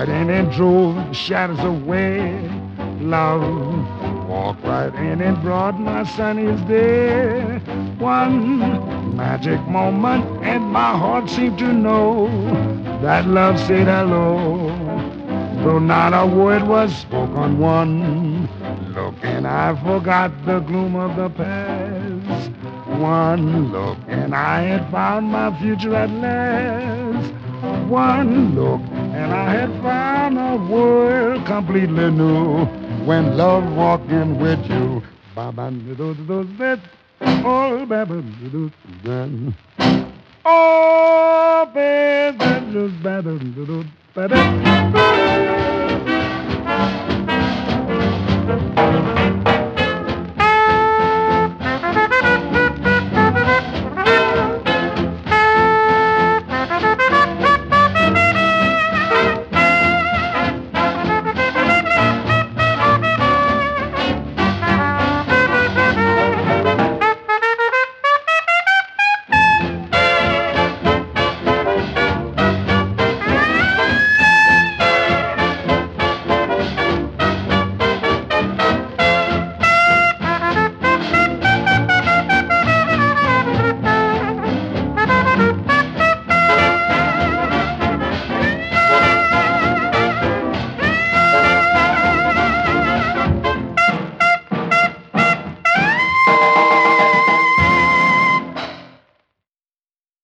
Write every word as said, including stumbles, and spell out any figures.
right in and drove the shadows away. Love walked right in and brought my sunny's day. One magic moment, and my heart seemed to know that love said hello. Though not a word was spoken, one look and I forgot the gloom of the past. One look and I had found my future at last. One look and I had found a world completely new. When love walked in with you, ba-ba do do do do, oh ba-ba do do do, oh baby do do do do, ba-da.